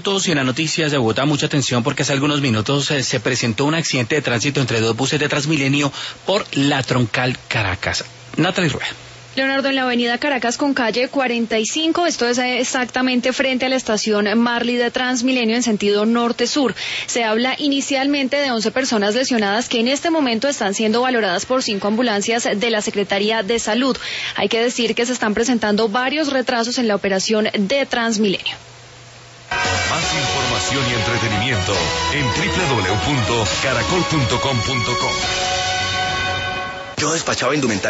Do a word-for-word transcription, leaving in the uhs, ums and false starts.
Y en las noticias de Bogotá, mucha atención porque hace algunos minutos eh, se presentó un accidente de tránsito entre dos buses de Transmilenio por la Troncal Caracas. Natalie Rueda. Leonardo, en la avenida Caracas con calle cuarenta y cinco, esto es exactamente frente a la estación Marley de Transmilenio en sentido norte-sur. Se habla inicialmente de once personas lesionadas que en este momento están siendo valoradas por cinco ambulancias de la Secretaría de Salud. Hay que decir que se están presentando varios retrasos en la operación de Transmilenio. Más información y entretenimiento en doble u doble u doble u punto caracol punto com punto co. Yo despachaba indumentaria